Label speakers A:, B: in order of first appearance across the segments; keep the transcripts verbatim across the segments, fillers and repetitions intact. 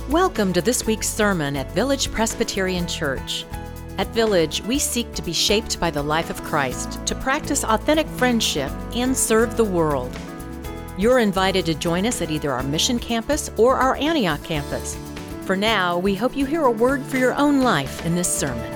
A: Welcome to this week's sermon at Village Presbyterian Church. At Village, we seek to be shaped by the life of Christ, to practice authentic friendship, and serve the world. You're invited to join us at either our Mission Campus or our Antioch campus. For now, we hope you hear a word for your own life in this sermon.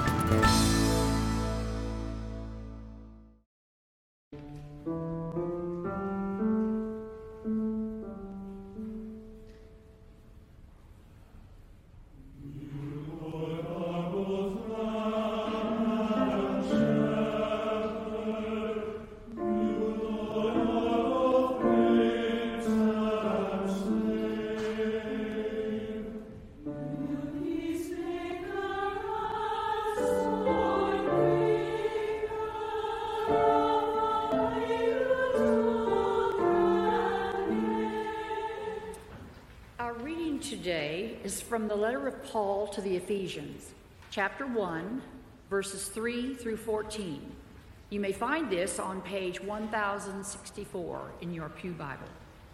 B: Today is from the letter of Paul to the Ephesians, chapter one, verses three through fourteen. You may find this on page one thousand sixty-four in your Pew Bible.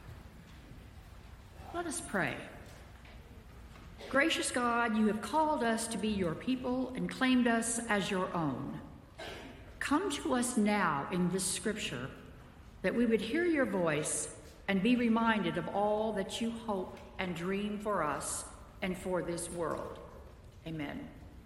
B: Let us pray. Gracious God, you have called us to be your people and claimed us as your own. Come to us now in this scripture that we would hear your voice and be reminded of all that you hope and dream for us and for this world. Amen.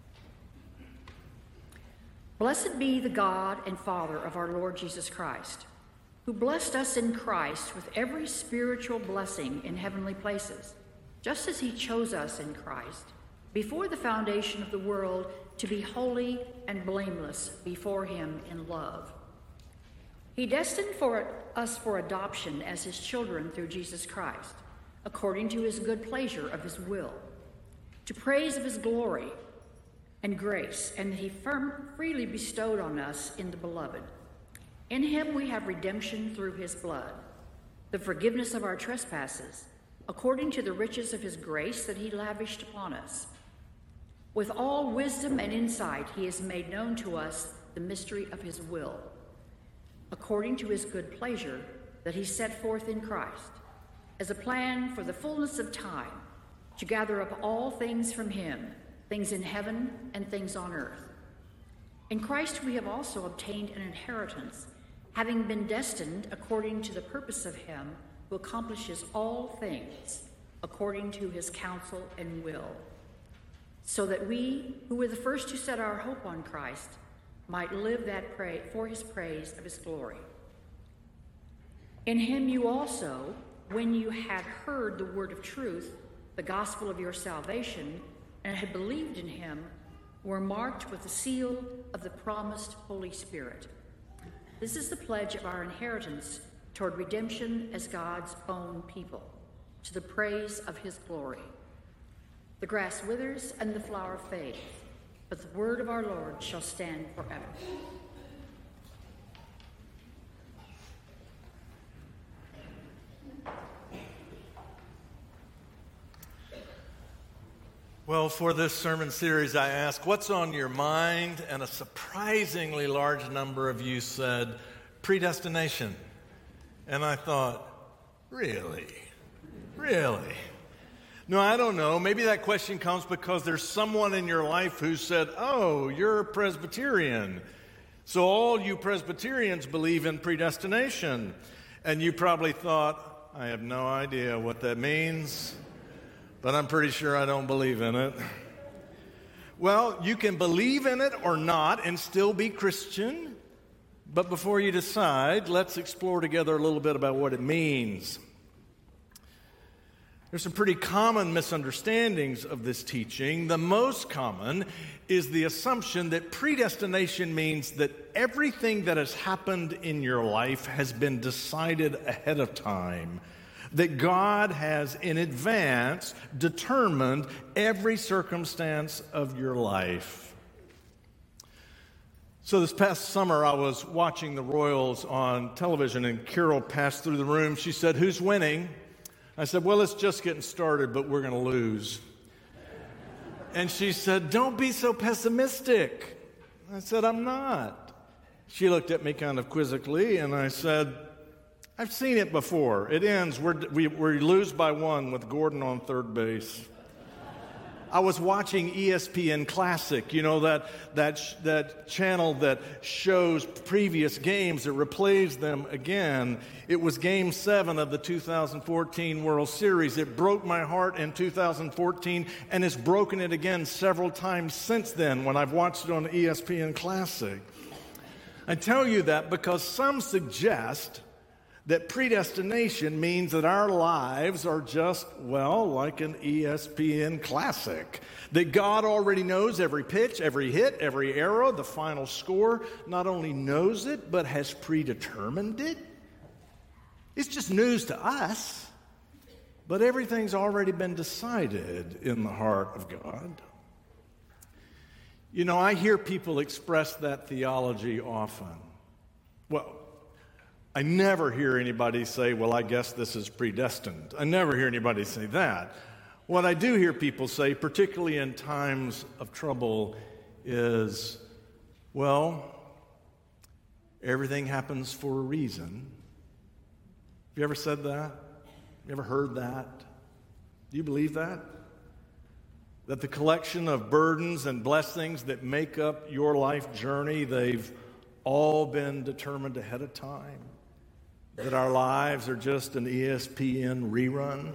B: Blessed be the God and Father of our Lord Jesus Christ, who blessed us in Christ with every spiritual blessing in heavenly places, just as he chose us in Christ before the foundation of the world to be holy and blameless before him in love. He destined for us for adoption as his children through Jesus Christ, according to his good pleasure of his will, to praise of his glory and grace, and that he firm, freely bestowed on us in the beloved. In him we have redemption through his blood, the forgiveness of our trespasses, according to the riches of his grace that he lavished upon us. With all wisdom and insight he has made known to us the mystery of his will, according to his good pleasure that he set forth in Christ, as a plan for the fullness of time, to gather up all things from him, things in heaven and things on earth. In Christ we have also obtained an inheritance, having been destined according to the purpose of him who accomplishes all things according to his counsel and will, so that we, who were the first to set our hope on Christ, might live that praise for his praise of his glory. In him you also, when you had heard the word of truth, the gospel of your salvation, and had believed in him, were marked with the seal of the promised Holy Spirit. This is the pledge of our inheritance toward redemption as God's own people, to the praise of his glory. The grass withers and the flower fades, but the word of our Lord shall stand forever.
C: Well, for this sermon series, I asked, what's on your mind? And a surprisingly large number of you said, predestination. And I thought, really? Really? No, I don't know. Maybe that question comes because there's someone in your life who said, oh, you're a Presbyterian. So all you Presbyterians believe in predestination. And you probably thought, I have no idea what that means, but I'm pretty sure I don't believe in it. Well, you can believe in it or not and still be Christian. But before you decide, let's explore together a little bit about what it means. There's some pretty common misunderstandings of this teaching. The most common is the assumption that predestination means that everything that has happened in your life has been decided ahead of time, that God has in advance determined every circumstance of your life. So this past summer, I was watching the Royals on television, and Carol passed through the room. She said, "Who's winning?" I said, "Well, it's just getting started, but we're going to lose." And she said, "Don't be so pessimistic." I said, "I'm not." She looked at me kind of quizzically, and I said, "I've seen it before. It ends, we're, we, we lose by one with Gordon on third base." I was watching E S P N Classic, you know, that that that channel that shows previous games, it replays them again. It was Game seven of the two thousand fourteen World Series. It broke my heart in two thousand fourteen, and it's broken it again several times since then when I've watched it on E S P N Classic. I tell you that because some suggest that predestination means that our lives are just, well, like an E S P N Classic. That God already knows every pitch, every hit, every arrow, the final score, not only knows it, but has predetermined it. It's just news to us, but everything's already been decided in the heart of God. You know, I hear people express that theology often. Well, I never hear anybody say, well, I guess this is predestined. I never hear anybody say that. What I do hear people say, particularly in times of trouble, is, well, everything happens for a reason. Have you ever said that? You ever heard that? Do you believe that? That the collection of burdens and blessings that make up your life journey, they've all been determined ahead of time? That our lives are just an E S P N rerun?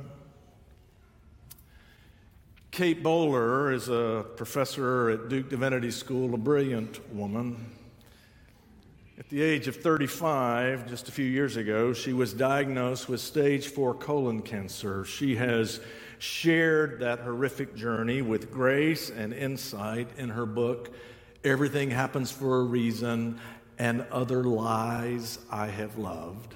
C: Kate Bowler is a professor at Duke Divinity School, a brilliant woman. At the age of thirty-five, just a few years ago, she was diagnosed with stage four colon cancer. She has shared that horrific journey with grace and insight in her book, Everything Happens for a Reason, and Other Lies I Have Loved.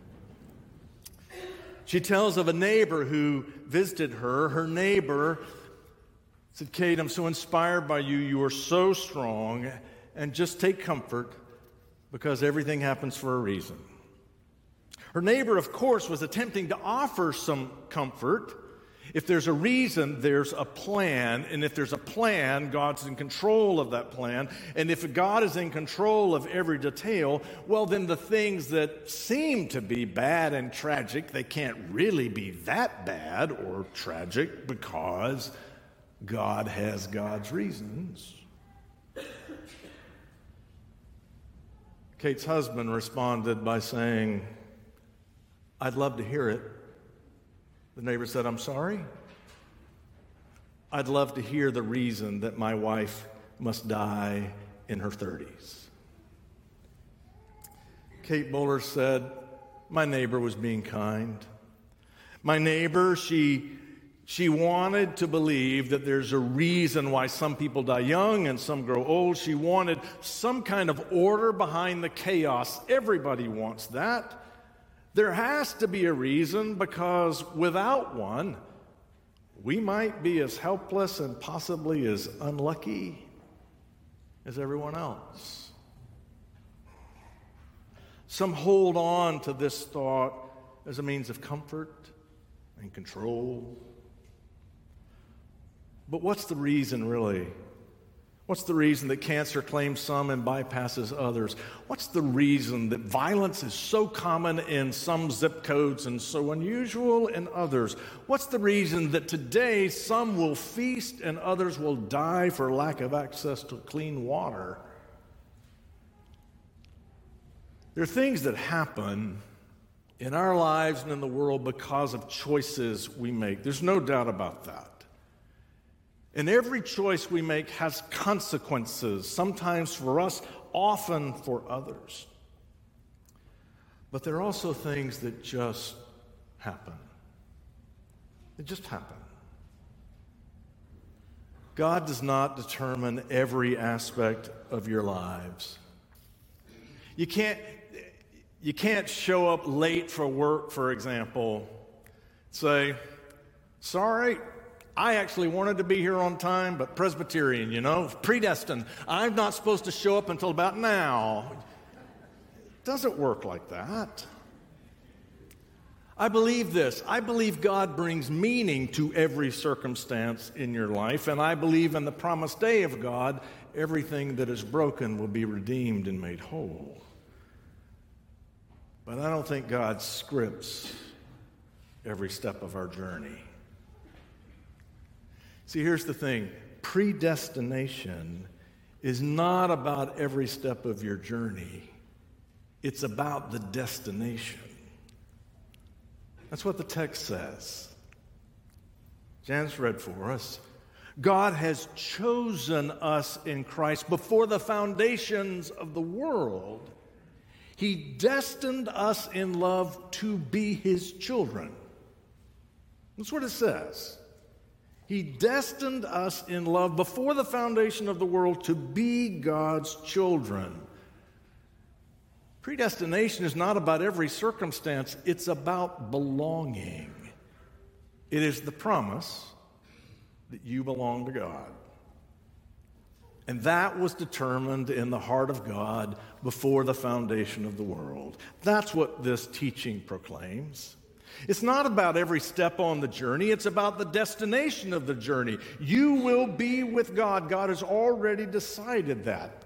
C: She tells of a neighbor who visited her. Her neighbor said, Kate, I'm so inspired by you. You are so strong. And just take comfort because everything happens for a reason. Her neighbor, of course, was attempting to offer some comfort. If there's a reason, there's a plan. And if there's a plan, God's in control of that plan. And if God is in control of every detail, well, then the things that seem to be bad and tragic, they can't really be that bad or tragic because God has God's reasons. Kate's husband responded by saying, I'd love to hear it. The neighbor said, I'm sorry? I'd love to hear the reason that my wife must die in her thirties. Kate Bowler said, my neighbor was being kind. My neighbor, she, she wanted to believe that there's a reason why some people die young and some grow old. She wanted some kind of order behind the chaos. Everybody wants that. There has to be a reason because without one, we might be as helpless and possibly as unlucky as everyone else. Some hold on to this thought as a means of comfort and control. But what's the reason, really? What's the reason that cancer claims some and bypasses others? What's the reason that violence is so common in some zip codes and so unusual in others? What's the reason that today some will feast and others will die for lack of access to clean water? There are things that happen in our lives and in the world because of choices we make. There's no doubt about that. And every choice we make has consequences, sometimes for us, often for others. But there are also things that just happen. They just happen. God does not determine every aspect of your lives. You can't, you can't show up late for work, for example, say, sorry, I actually wanted to be here on time, but Presbyterian, you know, predestined. I'm not supposed to show up until about now. It doesn't work like that. I believe this. I believe God brings meaning to every circumstance in your life, and I believe in the promised day of God, everything that is broken will be redeemed and made whole. But I don't think God scripts every step of our journey. See, here's the thing. Predestination is not about every step of your journey. It's about the destination. That's what the text says. Jan's read for us. God has chosen us in Christ before the foundations of the world. He destined us in love to be His children. That's what it says. He destined us in love before the foundation of the world to be God's children. Predestination is not about every circumstance. It's about belonging. It is the promise that you belong to God. And that was determined in the heart of God before the foundation of the world. That's what this teaching proclaims. It's not about every step on the journey. It's about the destination of the journey. You will be with God. God has already decided that.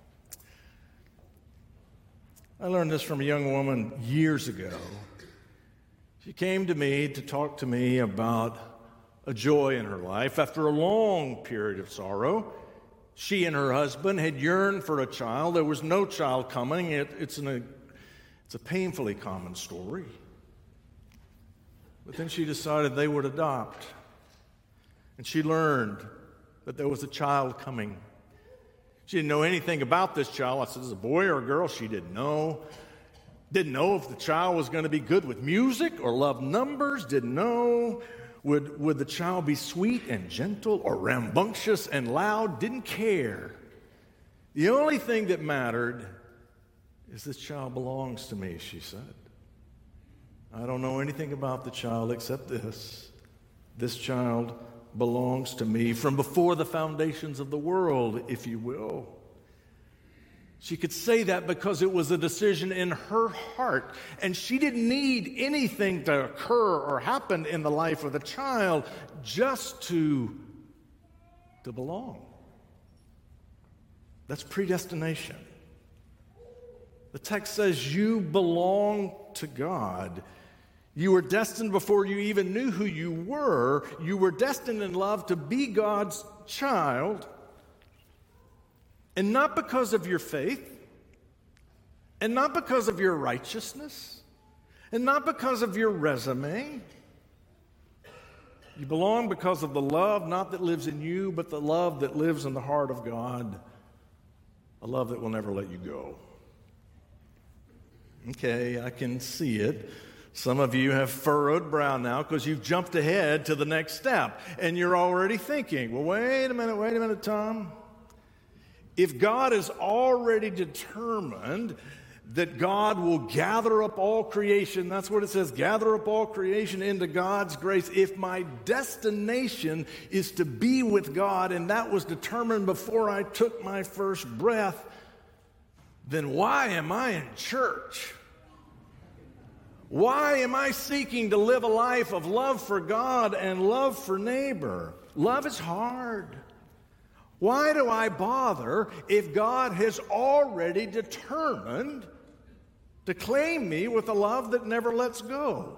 C: I learned this from a young woman years ago. She came to me to talk to me about a joy in her life. After a long period of sorrow, she and her husband had yearned for a child. There was no child coming. It, it's, an, it's a painfully common story. But then she decided they would adopt. And she learned that there was a child coming. She didn't know anything about this child. I said, is it a boy or a girl? She didn't know. Didn't know if the child was going to be good with music or love numbers. Didn't know. Would, would the child be sweet and gentle or rambunctious and loud? Didn't care. The only thing that mattered is this child belongs to me, she said. I don't know anything about the child except this. This child belongs to me from before the foundations of the world, if you will. She could say that because it was a decision in her heart, and she didn't need anything to occur or happen in the life of the child just to, to belong. That's predestination. The text says you belong to God. You were destined before you even knew who you were. You were destined in love to be God's child. And not because of your faith, and not because of your righteousness, and not because of your resume. You belong because of the love, not that lives in you, but the love that lives in the heart of God, a love that will never let you go. Okay, I can see it. Some of you have furrowed brow now because you've jumped ahead to the next step, and you're already thinking, well, wait a minute, wait a minute, Tom. If God is already determined that God will gather up all creation, that's what it says, gather up all creation into God's grace. If my destination is to be with God, and that was determined before I took my first breath, then why am I in church? Why am I seeking to live a life of love for God and love for neighbor? Love is hard. Why do I bother if God has already determined to claim me with a love that never lets go?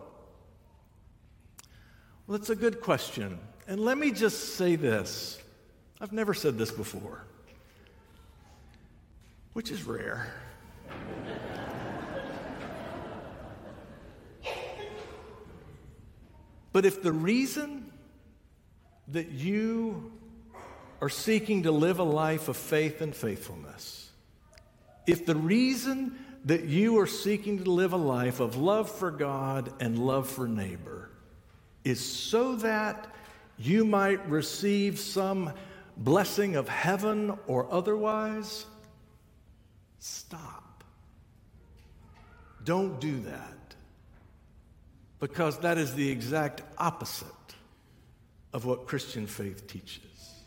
C: Well, it's a good question. And let me just say this. I've never said this before, which is rare. But if the reason that you are seeking to live a life of faith and faithfulness, if the reason that you are seeking to live a life of love for God and love for neighbor is so that you might receive some blessing of heaven or otherwise, stop. Don't do that. Because that is the exact opposite of what Christian faith teaches.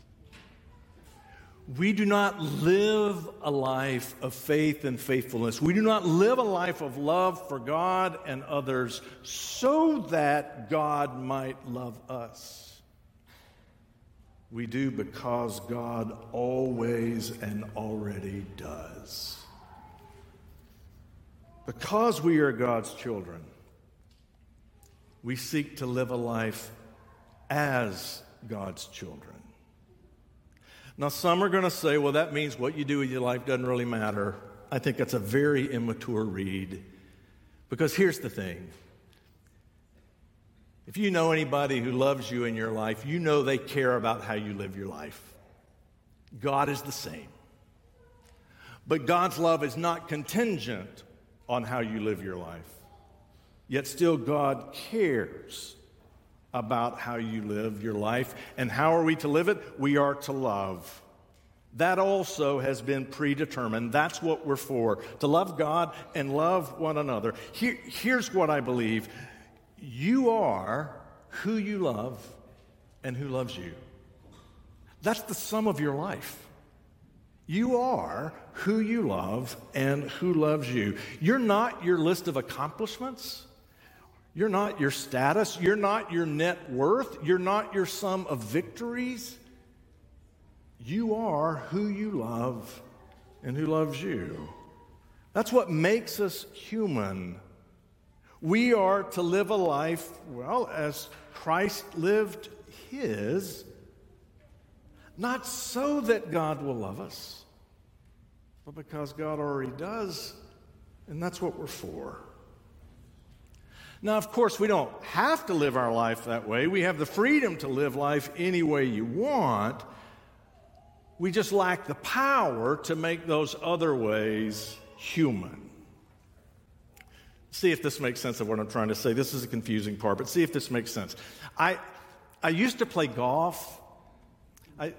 C: We do not live a life of faith and faithfulness. We do not live a life of love for God and others so that God might love us. We do because God always and already does. Because we are God's children, we seek to live a life as God's children. Now, some are going to say, well, that means what you do with your life doesn't really matter. I think that's a very immature read. Because here's the thing. If you know anybody who loves you in your life, you know they care about how you live your life. God is the same. But God's love is not contingent on how you live your life. Yet still God cares about how you live your life. And how are we to live it? We are to love. That also has been predetermined. That's what we're for, to love God and love one another. Here, here's what I believe. You are who you love and who loves you. That's the sum of your life. You are who you love and who loves you. You're not your list of accomplishments. You're not your status. You're not your net worth. You're not your sum of victories. You are who you love and who loves you. That's what makes us human. We are to live a life, well, as Christ lived his, not so that God will love us, but because God already does, and that's what we're for. Now, of course, we don't have to live our life that way. We have the freedom to live life any way you want. We just lack the power to make those other ways human. See if this makes sense of what I'm trying to say. This is a confusing part, but see if this makes sense. I I used to play golf. I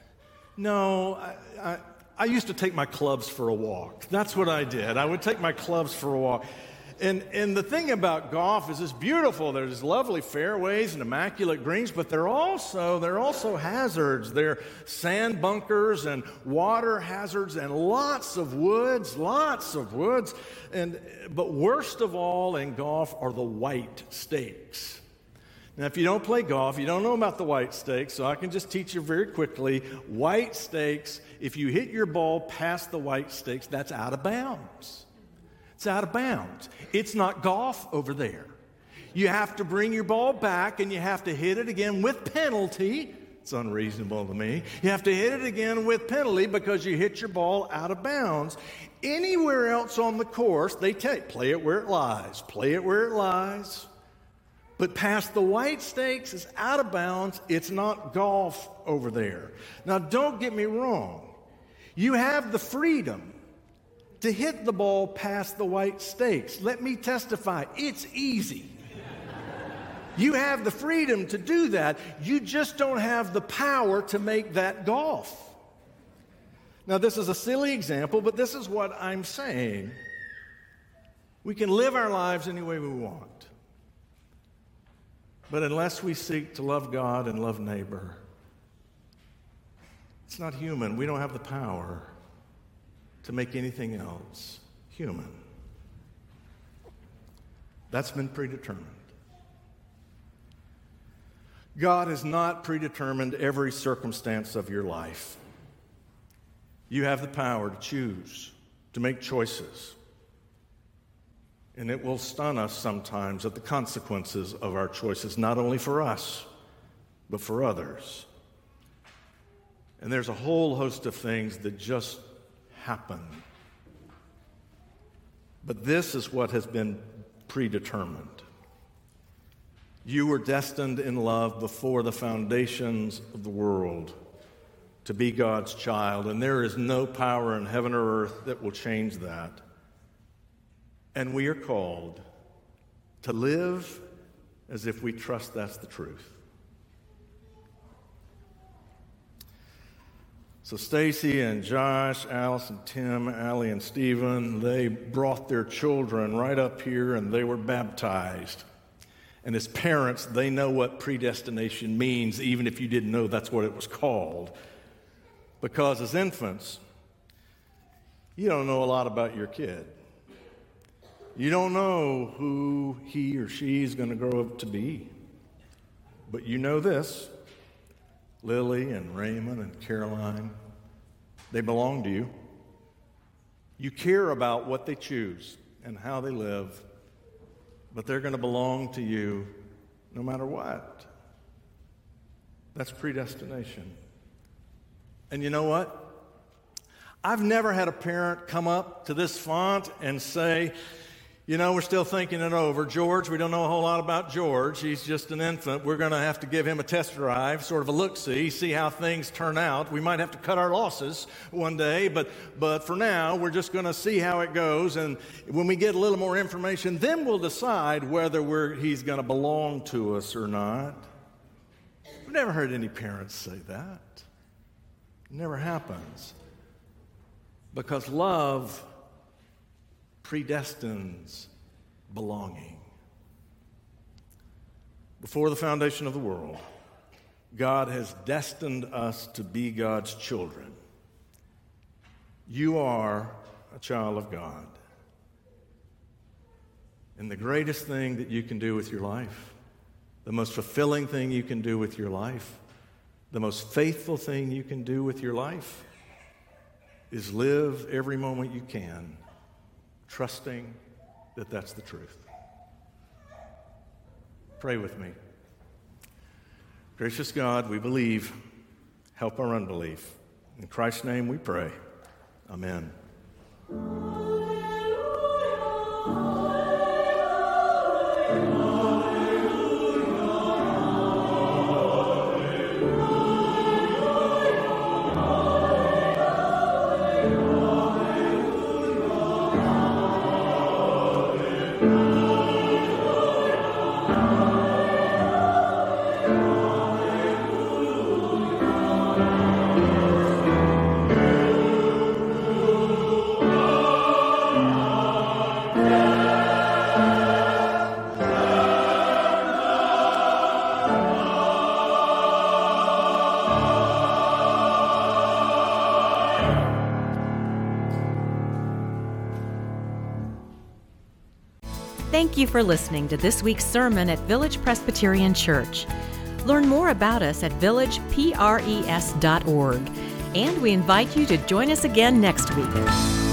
C: no, I, I I used to take my clubs for a walk. That's what I did. I would take my clubs for a walk. And and the thing about golf is it's beautiful. There's lovely fairways and immaculate greens, but they're also they're also hazards. They're sand bunkers and water hazards and lots of woods, lots of woods. And but worst of all in golf are the white stakes. Now, if you don't play golf, you don't know about the white stakes, so I can just teach you very quickly. White stakes, if you hit your ball past the white stakes, that's out of bounds. It's out of bounds. It's not golf over there. You have to bring your ball back and you have to hit it again with penalty. It's unreasonable to me. You have to hit it again with penalty because you hit your ball out of bounds. Anywhere else on the course, they take, play it where it lies. Play it where it lies. But past the white stakes is out of bounds. It's not golf over there. Now, don't get me wrong. You have the freedom to hit the ball past the white stakes. Let me testify, it's easy. You have the freedom to do that. You just don't have the power to make that golf. Now, this is a silly example, but this is what I'm saying. We can live our lives any way we want. But unless we seek to love God and love neighbor, it's not human. We don't have the power to make anything else human. That's been predetermined. God has not predetermined every circumstance of your life. You have the power to choose, to make choices. And it will stun us sometimes at the consequences of our choices, not only for us, but for others. And there's a whole host of things that just happen. But this is what has been predetermined. You were destined in love before the foundations of the world to be God's child, and there is no power in heaven or earth that will change that. And we are called to live as if we trust that's the truth. So Stacy and Josh, Alice and Tim, Allie and Stephen, they brought their children right up here and they were baptized. And as parents, they know what predestination means, even if you didn't know that's what it was called. Because as infants, you don't know a lot about your kid. You don't know who he or she is going to grow up to be. But you know this. Lily and Raymond and Caroline, they belong to you. You care about what they choose and how they live, but they're going to belong to you no matter what. That's predestination. And you know what? I've never had a parent come up to this font and say, you know, we're still thinking it over. George, we don't know a whole lot about George. He's just an infant. We're going to have to give him a test drive, sort of a look-see, see how things turn out. We might have to cut our losses one day, but but for now, we're just going to see how it goes. And when we get a little more information, then we'll decide whether we're, he's going to belong to us or not. I've never heard any parents say that. It never happens. Because love predestines belonging. Before the foundation of the world, God has destined us to be God's children. You are a child of God. And the greatest thing that you can do with your life, the most fulfilling thing you can do with your life, the most faithful thing you can do with your life is live every moment you can trusting that that's the truth. Pray with me. Gracious God, we believe. Help our unbelief. In Christ's name we pray. Amen.
A: Thank you for listening to this week's sermon at Village Presbyterian Church. Learn more about us at village pres dot org, and we invite you to join us again next week.